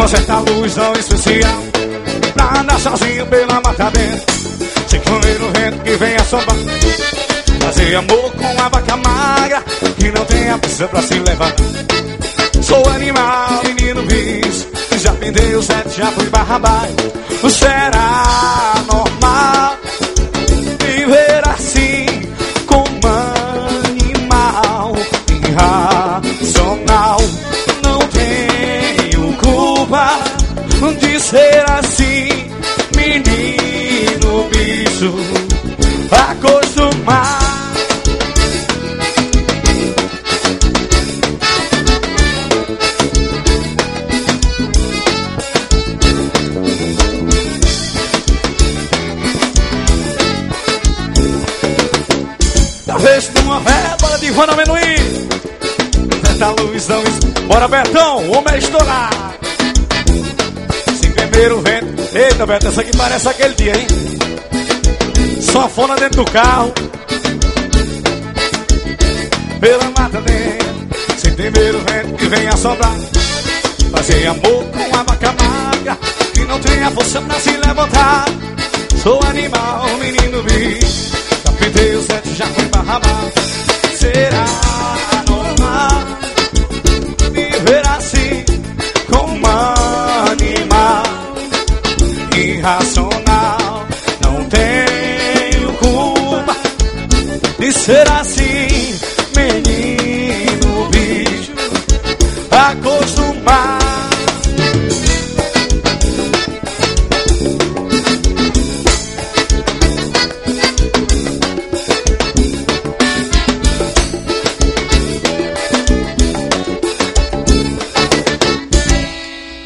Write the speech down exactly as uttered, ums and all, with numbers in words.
uma certa luz tão especial pra andar sozinho pela mata dentro, sem comer o vento que vem assombrar. Fazer amor com a vaca magra que não tem a pressa pra se levar. Sou animal, menino bicho, já pendei o sete, já fui barra baixo. Será normal viver assim como animal irracional? Não tenho culpa de ser assim, menino bicho acostumado. Talvez numa régua de Ivana Amendoim, certa luz não es... Bora, Betão, o homem é estourar. Se primeiro vento. Eita, Beto, essa aqui parece aquele dia, hein? Sanfona dentro do carro, pela mata dentro, sem temer o vento que vem assobrar. Fazer amor com a vaca magra que não tem a força pra se levantar. Sou animal, menino bicho, já pintei o sete, já fui barra. Será